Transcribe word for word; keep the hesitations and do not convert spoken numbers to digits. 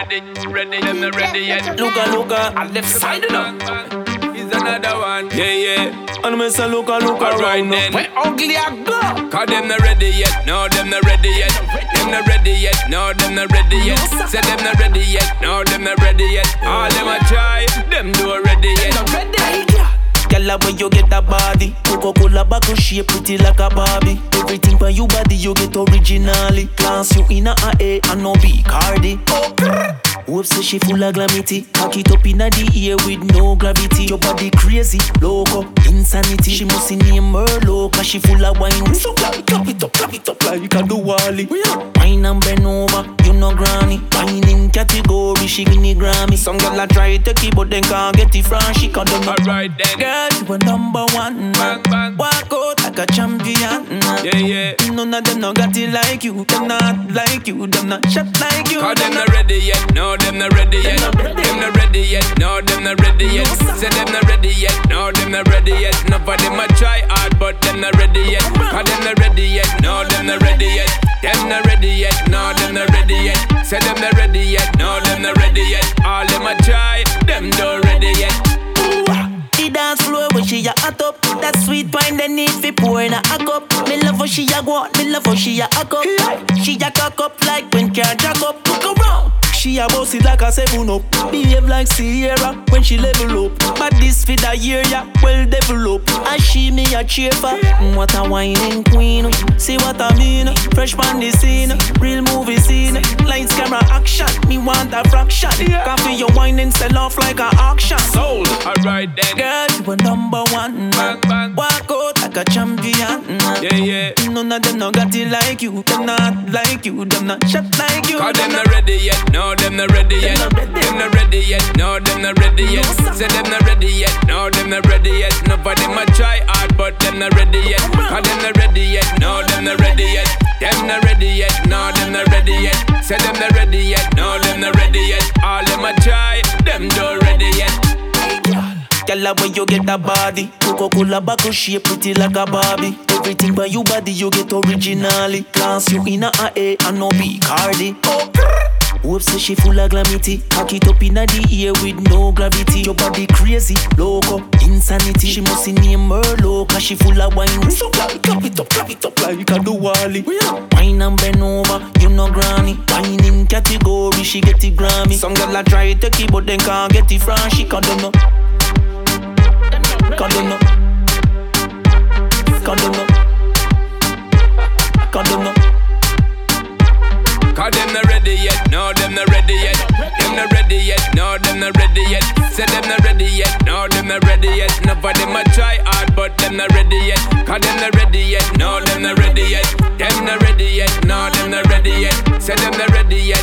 ready, ready, them not ready yet. Luka, Luka, I left side it up. He's another one. Yeah, yeah. And me say Luka, Luka, alright round then. up. Where ugly I go? Cause them not ready yet. No, them not ready yet. Them not ready yet. No, them not ready yet. Say them not ready yet. No, them not ready yet. All them a try. Them do ready yet. Not ready. Girl, when you get that body, Coca-Cola bottle shape pretty like a Barbie. Everything by you body you get originally. Class you in a A and no B Cardi. Hope say she full of glamity. Cock it up inna the air with no gravity. Your body crazy, loco, insanity. She must name her low, cause she full of wine. So clap it up, it up, clap it up like a Wally. Wine and bend over, you know granny. Wine in category, she win the Grammy. Some girl a try to keep but then can't get it from she can't do no. Alright then. Girl, you a number one. Bang, bang. Walk out like a champion. Yeah, yeah. None of them no got it like you. Them not like you. Them not shot like you. Cause them not ready yet. No, them not ready yet. Them not ready yet. No, them not ready yet. Say them not ready yet. No, them not ready yet. None of them a try hard, but them not ready yet. Cause them not ready yet. No, them not ready yet. Them not ready yet. No, them not ready yet. Say them not ready yet. No, them not ready yet. All them a try. Them don't ready yet. The dance floor when she a hot up. That sweet wine they need fi pour in a cup. Me love how she a go, me love how she a hack up. She a cock up like when car jack up. Look around. She a boss it like a seven up. Behave like Sierra when she level up. But this fit a year ya well develop. And she me a cheer for. What a whining queen. See what I mean? Fresh pan the scene, real movie scene. Lights, camera, action. Me want a fraction. Can feel your whining sell off like a auction. Sold. Alright then. Girl, you a number one. Bang, bang. Walk out like a champion. Yeah, yeah. None of them no got it like you. Them not like you. Them not shot like you. Cause them not ready yet. No, them not ready yet. Them not ready yet. No, them not ready yet. Say them not ready yet. No, them not ready yet. None of them a try hard, but them not ready yet. Cause them not ready yet. No, them not ready yet. Them not ready yet. No, them not ready yet. Say them not ready yet. No, them not ready yet. All them a try. Them don't ready yet. Girl, when you get that body, Coca-Cola bottle shape pretty like a Barbie. Everything by you body you get originally. Class you in a A and no B Cardi. Hope say she full of glamity. Cock it up inna the air with no gravity. Your body crazy, loco, insanity. She must name her low, cause she full of wine. So clap it up, it up, clap it up like a Wally. Wine and bend over, you know granny. Wine in category, she get it Grammy. Some girl a try to keep but then can't get it from she can't do no. Can't do no. Can't do no. Can't do no. Cause them not ready yet. No, them not ready yet. Them not ready yet. No, them not ready yet. Say them not ready yet. No, them not ready yet. None of them a try hard, but them not ready yet. Cause them not ready yet. No, them not ready yet. Them not ready yet. No, them not ready yet. Say them not ready yet.